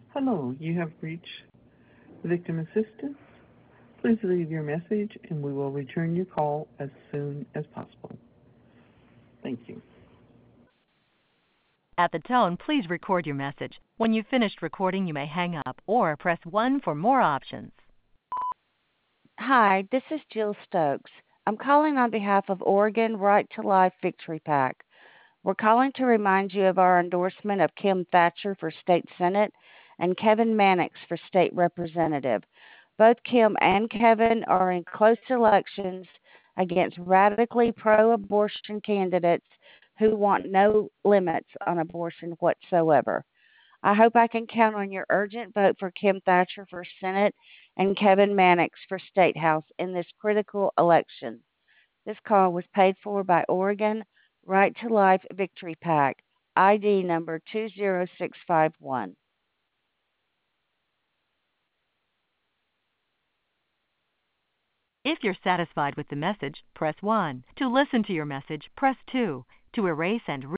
Hello, you have reached Victim Assistance. Please leave your message and we will return your call as soon as possible. Thank you. At the tone, please record your message. When you've finished recording, you may hang up or press 1 for more options. Hi, this is Jill Stokes. I'm calling on behalf of Oregon Right to Life Victory PAC. We're calling to remind you of our endorsement of Kim Thatcher for State Senate and Kevin Mannix for State Representative. Both Kim and Kevin are in close elections against radically pro abortion candidates who want no limits on abortion whatsoever. I hope I can count on your urgent vote for Kim Thatcher for Senate and Kevin Mannix for State House in this critical election. This call was paid for by Oregon Right to Life Victory PAC, ID number 20651. If you're satisfied with the message, press 1. To listen to your message, press 2. To erase and